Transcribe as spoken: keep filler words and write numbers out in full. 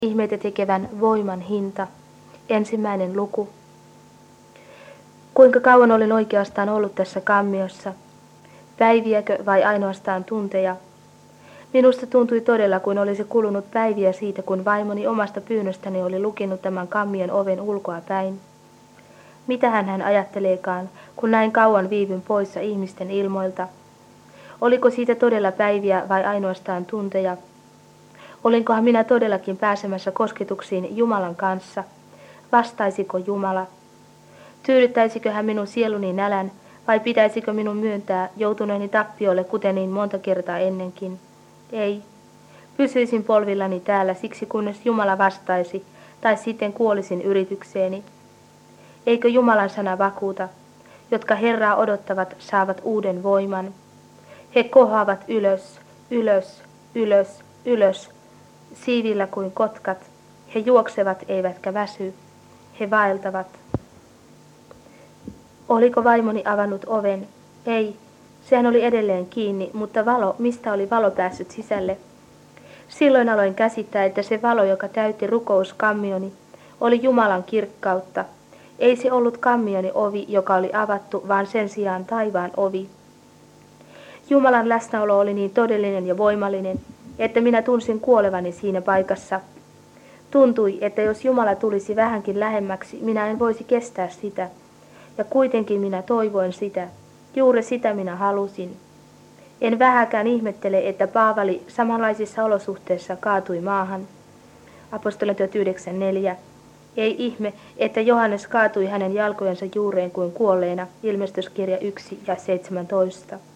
Ihmeitä tekevän voiman hinta. Ensimmäinen luku. Kuinka kauan olin oikeastaan ollut tässä kammiossa? Päiviäkö vai ainoastaan tunteja? Minusta tuntui todella, kuin olisi kulunut päiviä siitä, kun vaimoni omasta pyynnöstäni oli lukinut tämän kammion oven ulkoa päin. Mitähän hän ajatteleekaan, kun näin kauan viivyn poissa ihmisten ilmoilta? Oliko siitä todella päiviä vai ainoastaan tunteja? Olinkohan minä todellakin pääsemässä kosketuksiin Jumalan kanssa? Vastaisiko Jumala? Tyydyttäisikö hän minun sieluni nälän, vai pitäisikö minun myöntää joutuneeni tappiolle kuten niin monta kertaa ennenkin? Ei. Pysyisin polvillani täällä siksi kunnes Jumala vastaisi, tai sitten kuolisin yritykseeni. Eikö Jumalan sana vakuuta? Jotka Herraa odottavat, saavat uuden voiman. He kohoavat ylös, ylös, ylös, ylös, siivillä kuin kotkat. He juoksevat eivätkä väsy. He vaeltavat. Oliko vaimoni avannut oven? Ei. Sehän oli edelleen kiinni, mutta valo, mistä oli valo päässyt sisälle? Silloin aloin käsittää, että se valo, joka täytti rukouskammioni, oli Jumalan kirkkautta. Ei se ollut kammioni ovi, joka oli avattu, vaan sen sijaan taivaan ovi. Jumalan läsnäolo oli niin todellinen ja voimallinen, että minä tunsin kuolevani siinä paikassa. Tuntui, että jos Jumala tulisi vähänkin lähemmäksi, minä en voisi kestää sitä. Ja kuitenkin minä toivoin sitä. Juuri sitä minä halusin. En vähäkään ihmettele, että Paavali samanlaisissa olosuhteissa kaatui maahan. Apostolien yhdeksän neljä. Ei ihme, että Johannes kaatui hänen jalkojensa juureen kuin kuolleena. Ilmestyskirja yksi ja seitsemäntoista.